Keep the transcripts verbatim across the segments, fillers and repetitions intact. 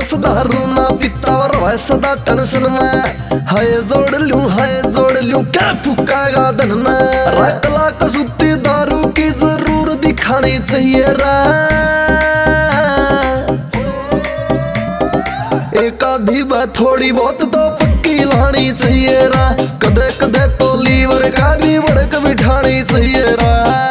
बस दारू ना पीता और वह सदा टेंशन में। हाय जोड़ लूं हाय जोड़ लूं क्या फुकागा धन में। रतला कसूती दारू की जरूर दिखानी चाहिए रा। एक आधी बात थोड़ी बहुत तो पक्की लानी चाहिए रा। कदे कदे तो लीवर का भी वड़क बिठानी चाहिए रा।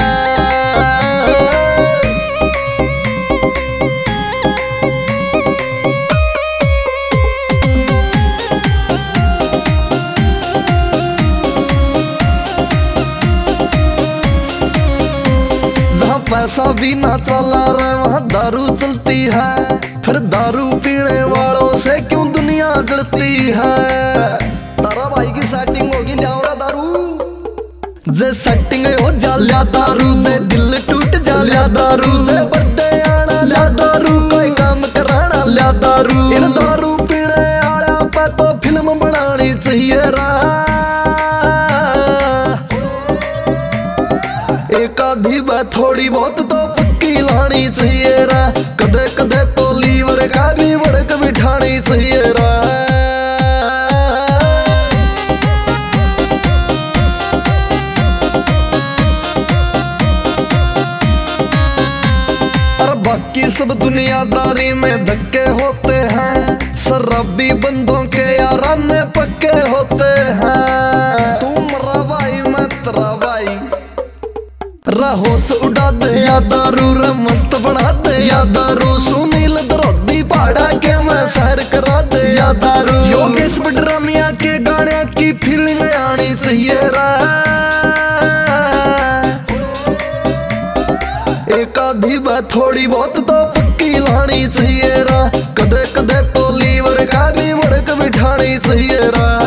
पैसा भी ना चला रहा वहाँ दारू चलती है। फिर दारू पीने वालों से क्यों दुनिया जलती है। तारा भाई की सेटिंग होगी लिया दारू। जे सेटिंग हो जा लिया दारू। जे दिल टूट जा लिया दारू। जे बर्थडे आना लिया दारू। कोई काम कराना लिया दारू। इन दारू पीने आया पे तो फिल्म बनानी चाहिए रा। एक आधी बात थोड़ी बहुत तो पक्की लानी चाहिए रा। कदे कदे तो लीवर का भी वड़क बिठानी चाहिए रा। और बाकी सब दुनियादारी में धक्के होते हैं। शराबी बंदों के याराने पक्के होते हैं। तुम रवाई मत रवाई होश उड़ा दे या दारू रे मस्त बना दे या दारू। सुनील द्रोदी पहाड़ा के मैं सैर करा दे या दारू। योगेश बडरामिया के गाने की फीलिंग आनी चाहिए रा। एक आधी बात थोड़ी बहुत तो पक्की लानी चाहिए रा। कदे कदे तो लीवर का भी वड़क बिठानी चाहिए रा।